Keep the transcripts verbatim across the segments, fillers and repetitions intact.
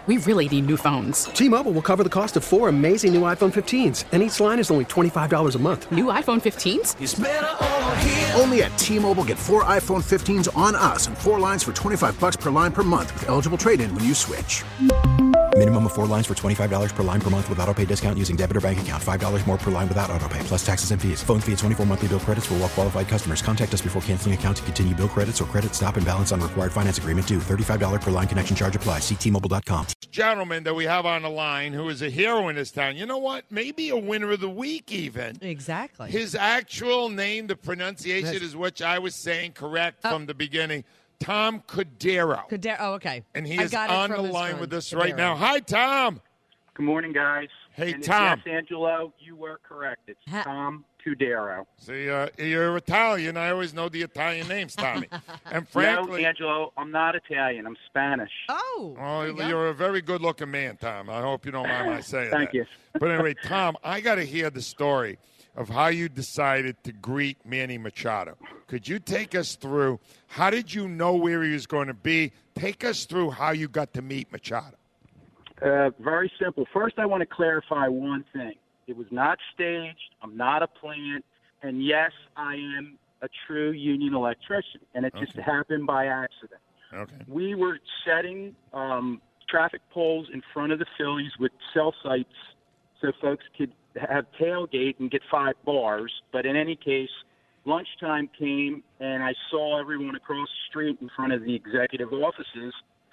We really need new phones. T-Mobile will cover the cost of four amazing new iPhone fifteens, and each line is only twenty-five dollars a month. New iPhone fifteens? It's better over here. Only at T-Mobile, get four iPhone fifteens on us and four lines for twenty-five dollars per line per month with eligible trade-in when you switch. Minimum of four lines for twenty-five dollars per line per month with autopay discount using debit or bank account. five dollars more per line without autopay, plus taxes and fees. Phone fee at twenty-four monthly bill credits for well qualified customers. Contact us before canceling account to continue bill credits or credit stop and balance on required finance agreement due. thirty-five dollars per line connection charge applies. See T Mobile dot com. Gentleman that we have on the line who is a hero in this town. You know what? Maybe a winner of the week even. Exactly. His actual name, the pronunciation That's- is what I was saying correct Uh, from the beginning. Tom Cordero. Cordero. Oh, okay. And he I is got it on from the his line phone. with us Cordero. right now. Hi, Tom. Good morning, guys. Hey, and Tom. Yes, Angelo, you were correct. It's Ha- Tom Cudero. See, uh, you're Italian. I always know the Italian names, Tommy. And frankly, No, Angelo, I'm not Italian. I'm Spanish. Oh. oh, there you go. you're a very good-looking man, Tom. I hope you don't mind my saying Thank that. you. But anyway, Tom, I got to hear the story of how you decided to greet Manny Machado. Could you take us through, how did you know where he was going to be? Take us through how you got to meet Machado. Uh, very simple. First, I want to clarify one thing. It was not staged. I'm not a plant. And yes, I am a true union electrician. And it just Okay. happened by accident. Okay. We were setting um, traffic poles in front of the Phillies with cell sites so folks could have tailgate and get five bars. But in any case, lunchtime came, and I saw everyone across the street in front of the executive offices.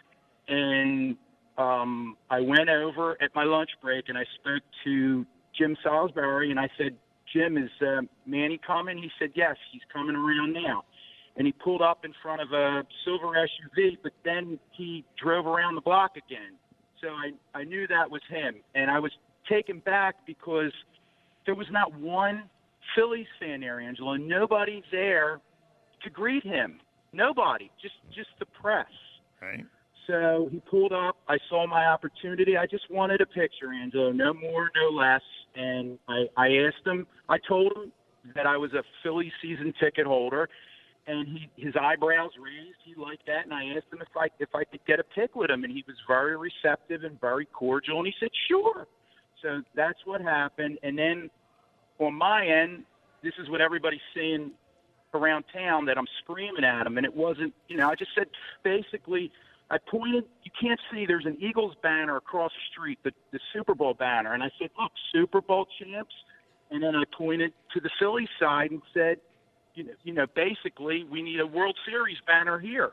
And um, I went over at my lunch break, and I spoke to Jim Salisbury, and I said, Jim, is uh, Manny coming? He said, yes, he's coming around now. And he pulled up in front of a silver S U V, but then he drove around the block again. So I, I knew that was him. And I was taken back because there was not one Phillies fan there, Angela. Nobody there to greet him. Nobody. Just just the press. Right. So he pulled up. I saw my opportunity. I just wanted a picture, Angelo. No more, no less. And I, I asked him. I told him that I was a Philly season ticket holder. And he, his eyebrows raised. He liked that, and I asked him if I if I could get a pic with him, and he was very receptive and very cordial. And he said, "Sure." So that's what happened. And then on my end, this is what everybody's saying around town, that I'm screaming at him, and it wasn't. You know, I just said basically, I pointed. You can't see. There's an Eagles banner across the street, the the Super Bowl banner, and I said, "Look, Super Bowl champs." And then I pointed to the Philly side and said, You know, you know, basically, we need a World Series banner here,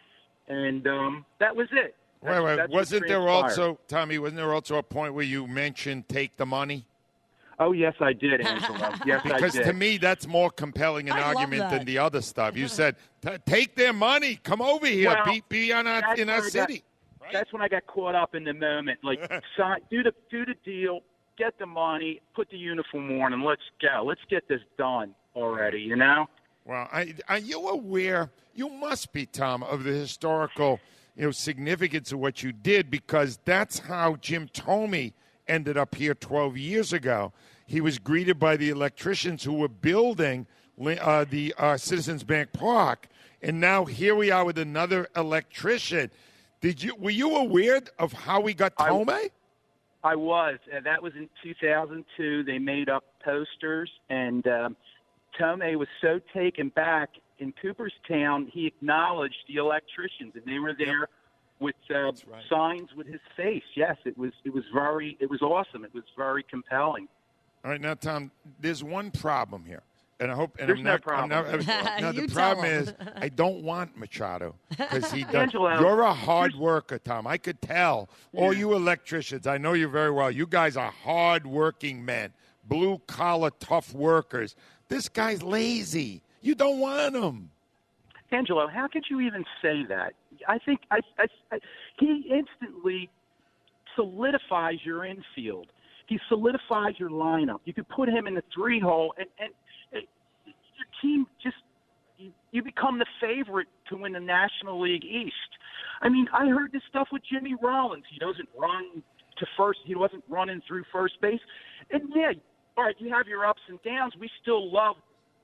and um, that was it. Wait, That's- wait. that's what Wasn't there transpired. also, Tommy, wasn't there also a point where you mentioned take the money? Oh, yes, I did, Angela. Yes, I Because did. to me, that's more compelling an I love argument that. than the other stuff. You said, "T- take their money, come over here, Well, be, be on our, that's in our where I got- city. Right? That's when I got caught up in the moment. Like, sign, do the do the deal, get the money, put the uniform on, and let's go. Let's get this done already. You know. Well, I, are you aware, you must be, Tom, of the historical you know, significance of what you did, because that's how Jim Thome ended up here twelve years ago. He was greeted by the electricians who were building uh, the uh, Citizens Bank Park, and now here we are with another electrician. Did you Were you aware of how we got I- Thome? I was. And that was in two thousand two. They made up posters, and um, Tomei was so taken back in Cooperstown, he acknowledged the electricians, and they were there with uh, right. signs with his face. Yes, it was. It was very. It was awesome. It was very compelling. All right, now, Tom, there's one problem here. And I hope. And There's I'm no not, problem. I'm not, no, the You tell problem him. is I don't want Machado because he does. Angelo, You're a hard worker, Tom. I could tell. All Yeah. you electricians, I know you very well. You guys are hard-working men, blue-collar, tough workers. This guy's lazy. You don't want him. Angelo, how could you even say that? I think I, I, I, he instantly solidifies your infield. He solidifies your lineup. You could put him in the three hole, and, and, and your team just you, you become the favorite to win the National League East. I mean, I heard this stuff with Jimmy Rollins. He doesn't run to first. He wasn't running through first base. And yeah, all right, you have your ups and downs. We still love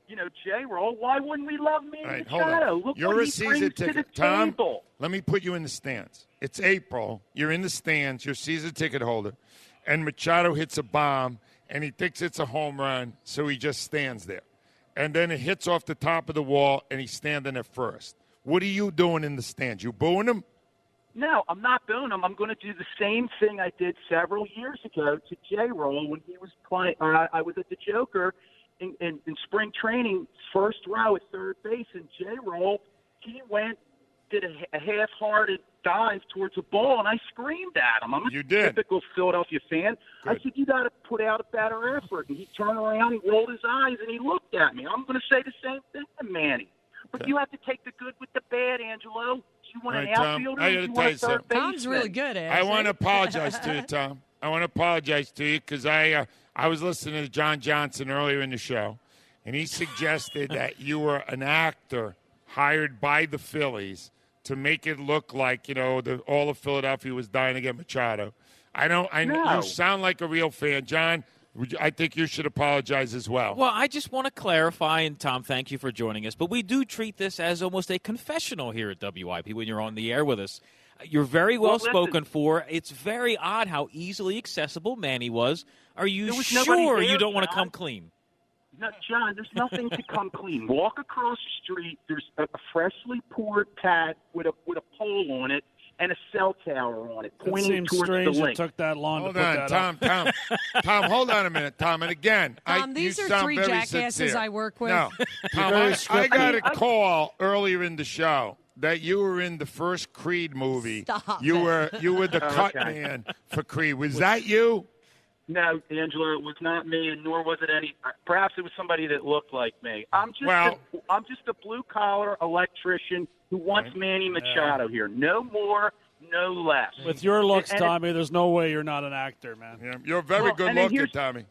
you know, J-Roll, why wouldn't we love Manny All right, hold Machado? on. Look You're what a he season brings to the ticket. Tom, table. let me put you in the stands. It's April. You're in the stands. You're a season ticket holder. And Machado hits a bomb, and he thinks it's a home run, so he just stands there. And then it hits off the top of the wall, and he's standing at first. What are you doing in the stands? You booing him? No, I'm not booing him. I'm going to do the same thing I did several years ago to J-Roll when he was playing. Uh, I was at the Joker in, in, in spring training, first row at third base, and J-Roll, he went, did a, a half-hearted dive towards the ball, and I screamed at him. I'm a You did. typical Philadelphia fan. Good. I said, you got to put out a better effort. And he turned around, he rolled his eyes, and he looked at me. I'm going to say the same thing to Manny. But you have to take the good with the bad, Angelo. Do you want All an right, Tom, outfielder I or do gotta you tell want you a third something. baseman? Tom's really good at it. I want to apologize to you, Tom. I want to apologize to you because I uh, I was listening to John Johnson earlier in the show, and he suggested that you were an actor hired by the Phillies to make it look like, you know, the, all of Philadelphia was dying to get Machado. I don't. I No. You sound like a real fan, John. Would you, I think you should apologize as well. Well, I just want to clarify, and Tom, thank you for joining us, but we do treat this as almost a confessional here at W I P when you're on the air with us. You're very well, Well, spoken listen. for. It's very odd how easily accessible Manny was. Are you There was nobody sure there, you don't want to John. come clean? No, John, there's nothing to come clean. Walk across the street. There's a, a freshly poured pad with a with a pole on it and a cell tower on it, It pointing seems towards strange the it link. took that long Hold to put on, that Tom, up. Tom, Tom. Hold on a minute, Tom. And again, Tom, I, these you are sound three very jackasses sincere. I work with. No, Tom, very I, I got a scripted. call earlier in the show that you were in the first Creed movie. Stop you it. were you were the cut Okay. man for Creed. Was that you? No, Angela, it was not me, and nor was it any. Perhaps it was somebody that looked like me. I'm just Well- a, I'm just a blue collar electrician who wants Manny Machado here. No more, no less. With your looks, And it- Tommy, there's no way you're not an actor, man. Yeah, you're very Well, good and then looking, here's- Tommy.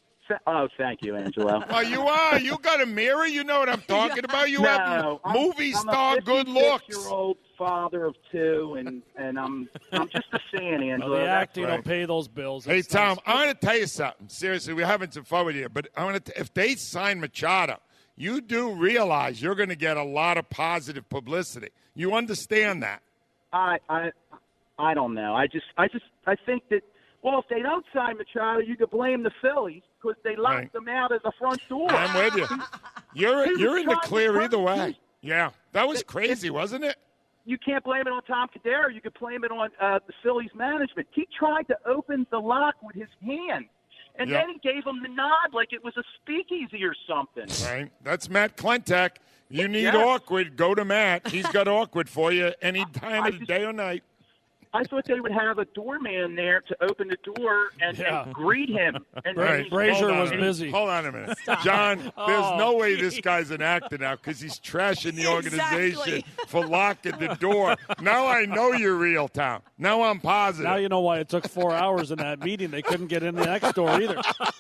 Oh, thank you, Angelo. Oh, you are. You got a mirror. You know what I'm talking about. You no, have I'm- movie I'm star a good looks. fifty-six-year-old father of two, and and I'm I'm just a fan, Well, Angelo. the That's acting right. don't pay those bills. Hey, It's Tom, nice. I want to tell you something. Seriously, we're having some fun with you, but I want to. If they sign Machado, you do realize you're going to get a lot of positive publicity. You understand that? I I I don't know. I just I just I think that well, if they don't sign Machado, you could blame the Phillies because they locked Right. them out at the front door. I'm with you. You're He was you're in the trying to clear cut- either way. Yeah, that was It- crazy, wasn't it? You can't blame it on Tom Cadero. You could blame it on uh, the Phillies management. He tried to open the lock with his hand, and Yep. then he gave him the nod like it was a speakeasy or something. Right. That's Matt Klentak. You need Yeah. awkward. Go to Matt. He's got awkward for you any time I of the just- day or night. I thought they would have a doorman there to open the door and, Yeah. and greet him. And, Right. and Brazier Hold on was a minute. busy. Hold on a minute. John, there's Oh, no way this guy's an actor now because he's trashing the organization Exactly. for locking the door. Now I know you're real, Tom. Now I'm positive. Now you know why it took four hours in that meeting. They couldn't get in the next door either.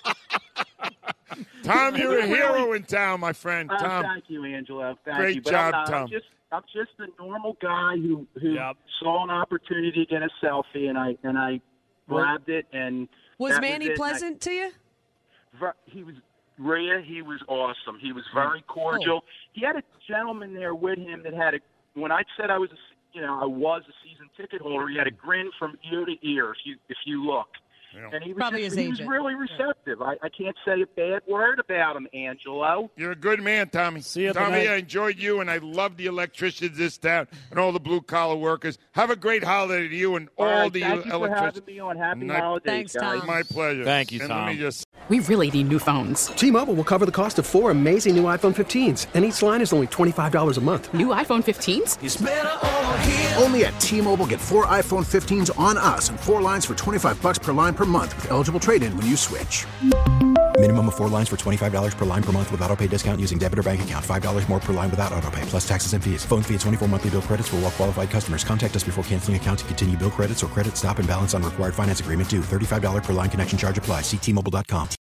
Tom, you're a hero in town, my friend. Uh, Tom. thank you, Angelo. Thank Great you. But job, I'm not, Tom. I'm just, I'm just a normal guy who who Yep. saw an opportunity to get a selfie, and I and I grabbed it. And Was that Manny it. And I- pleasant to you? ver- he was Rhea. He was awesome. He was very cordial. He had a gentleman there with him that had a. When I said I was, a, you know, I was a season ticket holder. He had a grin from ear to ear. If you if you look. Yeah. And he was, Probably just, his he was agent. really receptive. I, I can't say a bad word about him, Angelo. You're a good man, Tommy. See you Tommy, tonight. I enjoyed you, and I love the electricians in this town and all the blue-collar workers. Have a great holiday to you and all, All right, the thank you for electricians. having me on. Happy My- holidays, Thanks, guys. Tom. My pleasure. Thank you, and Tom. Let me just We really need new phones. T-Mobile will cover the cost of four amazing new iPhone fifteens, and each line is only twenty-five dollars a month. New iPhone fifteens? Only at T-Mobile, get four iPhone fifteens on us and four lines for twenty-five bucks per line per month with eligible trade-in when you switch. Minimum of four lines for twenty-five dollars per line per month with autopay discount using debit or bank account. five dollars more per line without autopay, plus taxes and fees. Phone fee at twenty-four monthly bill credits for well-qualified customers. Contact us before canceling account to continue bill credits or credit stop and balance on required finance agreement due. thirty-five dollars per line connection charge applies. See T Mobile dot com.